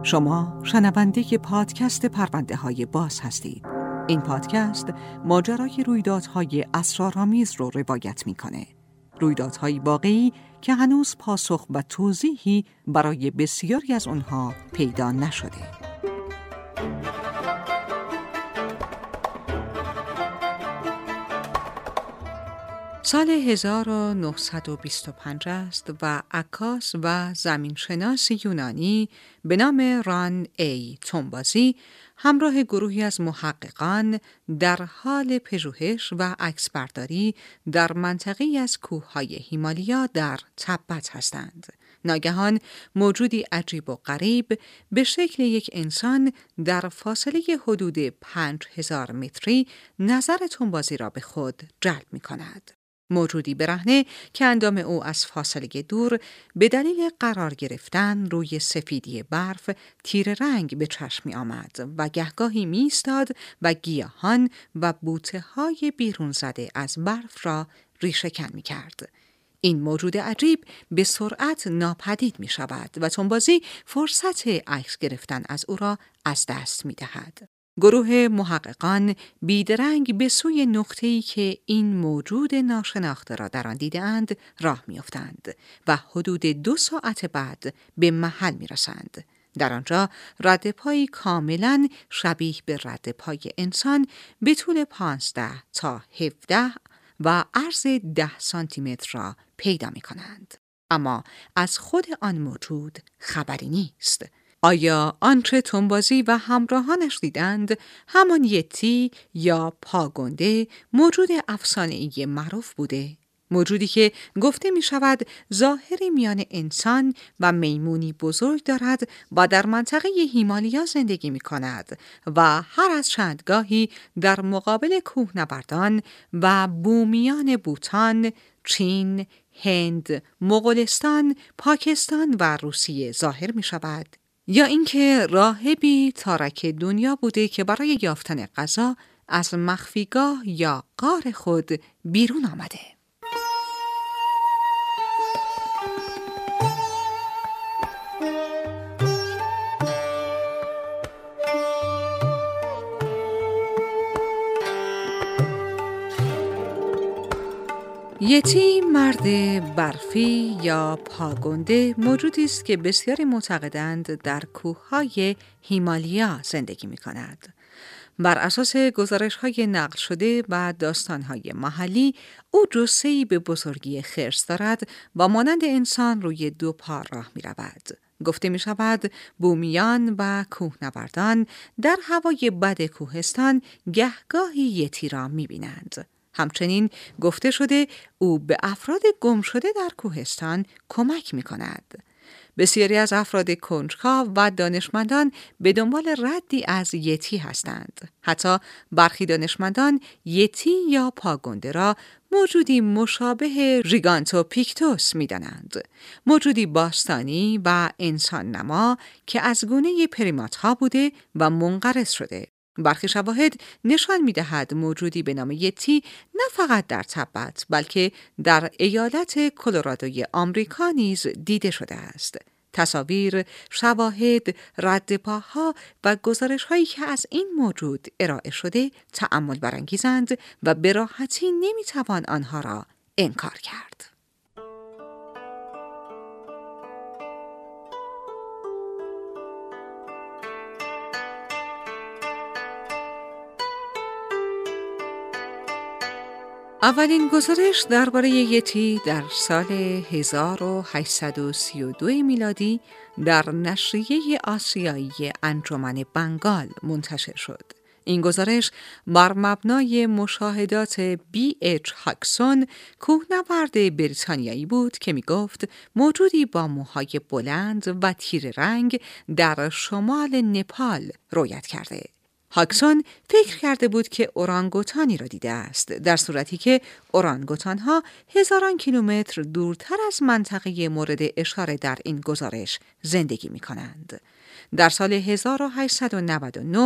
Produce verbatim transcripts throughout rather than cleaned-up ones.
شما شنونده پادکست پرونده های باز هستید. این پادکست ماجرای رویدادهای اسرارآمیز رو روایت میکنه. رویدادهای واقعی که هنوز پاسخ و توضیحی برای بسیاری از اونها پیدا نشده. سال هزار و نهصد و بیست و پنج است و عکاس و زمینشناس یونانی به نام ران ای تومبازی همراه گروهی از محققان در حال پژوهش و عکسبرداری در منطقه‌ای از کوههای هیمالیا در تبت هستند. ناگهان موجودی عجیب و غریب به شکل یک انسان در فاصله حدود پنج هزار متری نظر تومبازی را به خود جلب می کند. موجودی برهنه که اندام او از فاصله دور به دلیل قرار گرفتن روی سفیدی برف تیره رنگ به چشم می آمد و گهگاهی می ایستاد و گیاهان و بوته‌های بیرون زده از برف را ریشه‌کن می کرد. این موجود عجیب به سرعت ناپدید می شود و تومبازی فرصت عکس گرفتن از او را از دست می دهد. گروه محققان بیدرنگ به سوی نقطه‌ای که این موجود ناشناخته را در آن دیده‌اند راه می‌افتند و حدود دو ساعت بعد به محل می‌رسند. در آنجا ردپایی کاملاً شبیه به ردپای انسان به طول پانزده تا هفده و عرض ده سانتی متر را پیدا می‌کنند. اما از خود آن موجود خبری نیست. آیا آنچه تومبازی و همراهانش دیدند همان یتی یا پاگنده موجود افسانه‌ای معروف بوده؟ موجودی که گفته می شود ظاهری میان انسان و میمونی بزرگ دارد و در منطقه هیمالیا زندگی می کند و هر از چندگاهی در مقابل کوهنوردان و بومیان بوتان، چین، هند، مغولستان، پاکستان و روسیه ظاهر می شود؟ یا اینکه راهبی تارک دنیا بوده که برای یافتن غذا از مخفیگاه یا غار خود بیرون آمده؟ یتی مرد برفی یا پاگنده موجودی است که بسیاری معتقدند در کوههای هیمالیا زندگی می کند. بر اساس گزارش‌های نقل شده و داستان‌های محلی، او جثه‌ای به بزرگی خرس دارد و مانند انسان روی دو پا راه می رود. گفته می شود بومیان و کوهنوردان در هوای بد کوهستان گهگاهی یتی را می بینند. همچنین گفته شده او به افراد گم شده در کوهستان کمک می کند. بسیاری از افراد کنجکاو و دانشمندان به دنبال ردی از یتی هستند. حتی برخی دانشمندان یتی یا پاگنده را موجودی مشابه ژیگانتوپیکتوس می دانند. موجودی باستانی و انسان نما که از گونه پریمات ها بوده و منقرض شده. برخی شواهد نشان می‌دهد موجودی به نام یتی نه فقط در تبت بلکه در ایالت کلرادوی آمریکا نیز دیده شده است. تصاویر، شواهد، ردپاها و گزارش‌هایی که از این موجود ارائه شده تأمل برانگیزند و به راحتی نمی‌توان آنها را انکار کرد. اولین گزارش درباره یتی در سال هزار و هشتصد و سی و دو میلادی در نشریه آسیایی انجمن بنگال منتشر شد. این گزارش بر مبنای مشاهدات بی اچ هاکسون، کوهنورد بریتانیایی بود که می گفت موجودی با موهای بلند و تیره رنگ در شمال نپال رویت کرده. هاکسون فکر کرده بود که اورانگوتانی را دیده است، در صورتی که اورانگوتان‌ها هزاران کیلومتر دورتر از منطقه مورد اشاره در این گزارش زندگی می‌کنند. در سال هزار و هشتصد و نود و نه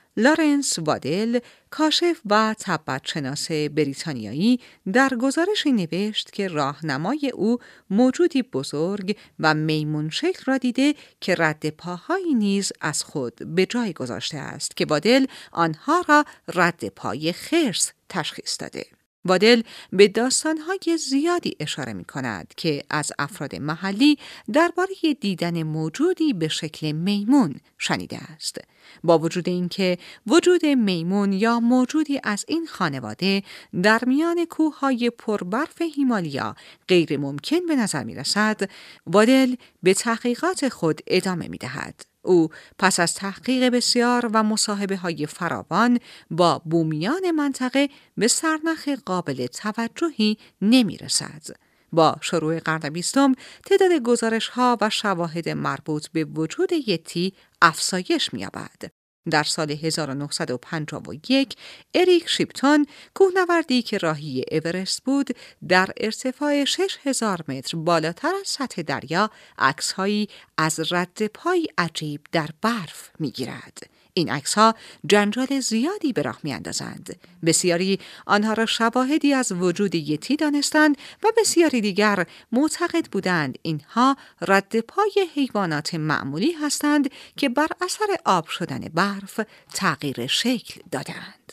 لارنس وادل، کاشف و تبعت‌شناس بریتانیایی، در گزارشی نوشت که راهنمای او موجودی بزرگ و میمون شکل را دیده که رد پاهایی نیز از خود به جای گذاشته است که وادل آنها را رد پای خرس تشخیص داده. وادل به داستان‌های زیادی اشاره می‌کند که از افراد محلی درباره دیدن موجودی به شکل میمون شنیده است. با وجود اینکه وجود میمون یا موجودی از این خانواده در میان کوه‌های پربرف هیمالیا غیر ممکن به نظر می‌رسد، وادل به تحقیقات خود ادامه می‌دهد. او پس از تحقیق بسیار و مصاحبه‌های فراوان با بومیان منطقه به سرنخ قابل توجهی نمی‌رسد. با شروع قرن بیستم تعداد گزارش‌ها و شواهد مربوط به وجود یتی افزایش می‌یابد. در سال هزار و نهصد و پنجاه و یک اریک شیپتون، کوهنوردی که راهی اورست بود، در ارتفاع شش هزار متر بالاتر از سطح دریا عکس‌هایی از رد پای عجیب در برف می‌گیرد. این عکس‌ها جنجال زیادی به راه می‌اندازند. بسیاری آنها را شواهدی از وجود یتی دانستند و بسیاری دیگر معتقد بودند اینها رد پای حیوانات معمولی هستند که بر اثر آب شدن برف تغییر شکل دادند.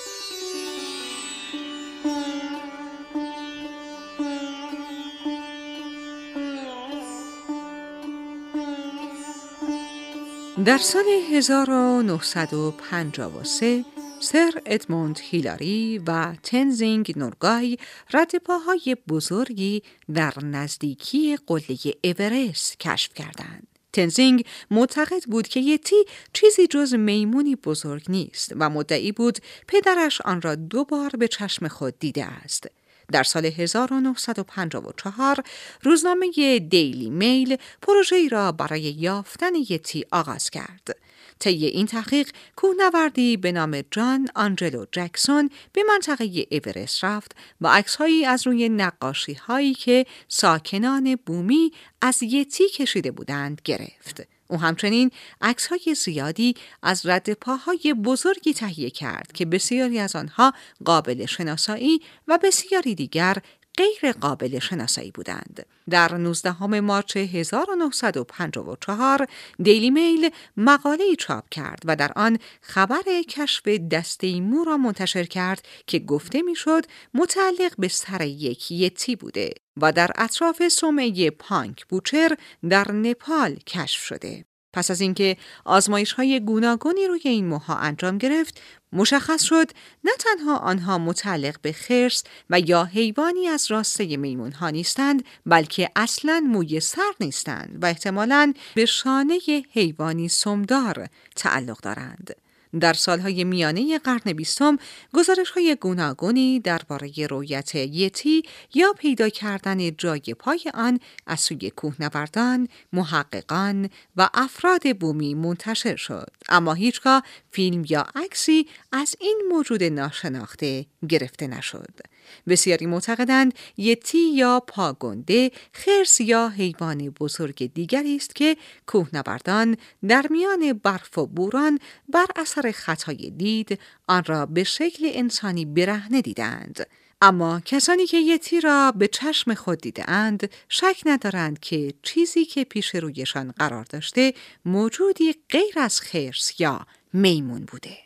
در سال هزار و نهصد و پنجاه و سه سر ادموند هیلاری و تنزینگ نورگای ردپاهای بزرگی در نزدیکی قله اورست کشف کردند. تنزینگ معتقد بود که یتی چیزی جز میمونی بزرگ نیست و مدعی بود پدرش آن را دو بار به چشم خود دیده است. در سال هزار و نهصد و پنجاه و چهار روزنامه دیلی میل پروژه‌ای را برای یافتن یتی آغاز کرد. طی این تحقیق کوهنوردی به نام جان آنجلو جکسون به منطقه اورست رفت و عکس‌هایی از روی نقاشی‌هایی که ساکنان بومی از یتی کشیده بودند گرفت. او همچنین عکس‌های زیادی از ردپاهای بزرگی تهیه کرد که بسیاری از آنها قابل شناسایی و بسیاری دیگر غیر قابل شناسایی بودند. در نوزدهم مارس هزار و نهصد و پنجاه و چهار دیلی میل مقاله‌ای چاپ کرد و در آن خبر کشف دسته مو را منتشر کرد که گفته میشد متعلق به سر یک یتی بوده و در اطراف صومعه پانک بوچر در نپال کشف شده. پس از اینکه آزمایش‌های گوناگونی روی این موها انجام گرفت، مشخص شد نه تنها آنها متعلق به خرس و یا حیوانی از راسته میمون‌ها نیستند، بلکه اصلاً موی سر نیستند و احتمالاً به شانه حیوانی سمدار تعلق دارند. در سالهای میانه قرن بیستم گزارش‌های گوناگونی درباره رؤیت یتی یا پیدا کردن جای پای آن از سوی کوهنوردان، محققان و افراد بومی منتشر شد، اما هیچگاه فیلم یا عکسی از این موجود ناشناخته گرفته نشد. بسیاری معتقدند یتی یا پاگنده خرس یا حیوان بزرگ دیگری است که کوهنوردان در میان برف و بوران بر اثر خطای دید آن را به شکل انسانی برهنه دیدند. اما کسانی که یتی را به چشم خود دیدند شک ندارند که چیزی که پیش رویشان قرار داشته موجودی غیر از خرس یا میمون بوده.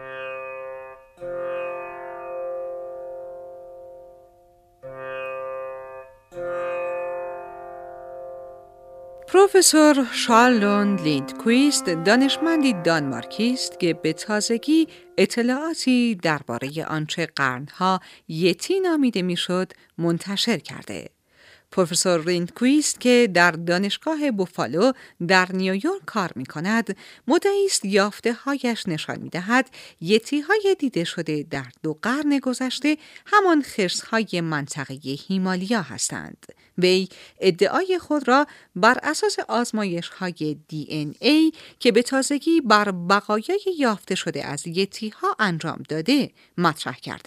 پروفسور شارلون لیندکویست دانشمندی دانمارکی است که به تازگی اطلاعاتی درباره آنچه قرنها یتی نامیده میشد منتشر کرده. پروفسور لیندکویست که در دانشگاه بوفالو در نیویورک کار می کند، مدعی است یافته هایش نشان می دهد یتی های دیده شده در دو قرن گذشته همان خرس های منطقه هیمالیا هستند. وی ادعای خود را بر اساس آزمایش های دی ان ای که به تازگی بر بقایای یافته شده از یتی ها انجام داده مطرح کرده.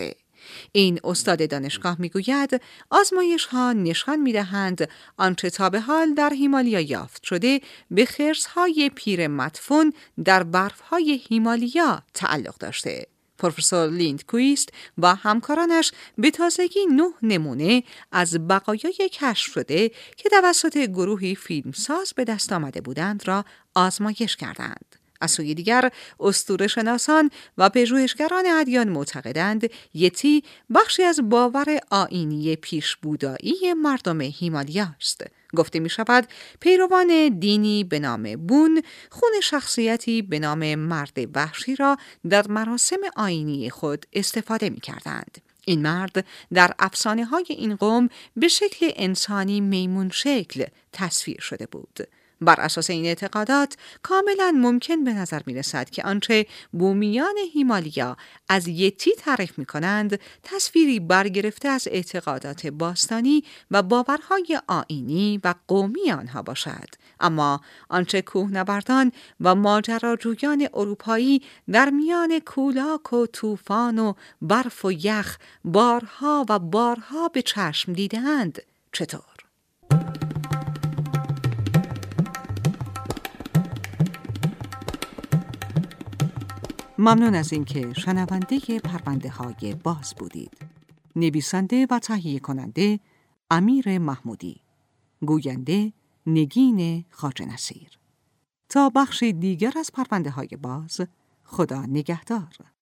این استاد دانشگاه میگوید آزمایش ها نشان میدهند آنچه تا به حال در هیمالیا یافت شده به خرس‌های پیر مدفون در برف‌های هیمالیا تعلق داشته. پروفسور لیندکویست و همکارانش به تازگی نه نمونه از بقایای کشف شده که توسط گروهی فیلمساز به دست آمده بودند را آزمایش کردند. از سوی دیگر اسطوره‌شناسان و پژوهشگران ادیان معتقدند یتی بخشی از باور آیینی پیشبودایی مردم هیمالیا است. گفته می شود پیروان دینی به نام بون خون شخصیتی به نام مرد وحشی را در مراسم آیینی خود استفاده می کردند. این مرد در افسانه های این قوم به شکل انسانی میمون شکل تصویر شده بود. بر اساس این اعتقادات کاملا ممکن به نظر می رسد که آنچه بومیان هیمالیا از یتی تعریف می کنند تصویری برگرفته از اعتقادات باستانی و باورهای آیینی و قومی آنها باشد. اما آنچه کوهنوردان و ماجراجویان اروپایی در میان کولاک و طوفان و برف و یخ بارها و بارها به چشم دیدند چطور؟ ممنون از اینکه شنونده پرونده های باز بودید. نویسنده و تهیه کننده امیر محمودی، گوینده نگین خواجه نصیر. تا بخش دیگر از پرونده های باز، خدا نگهدار.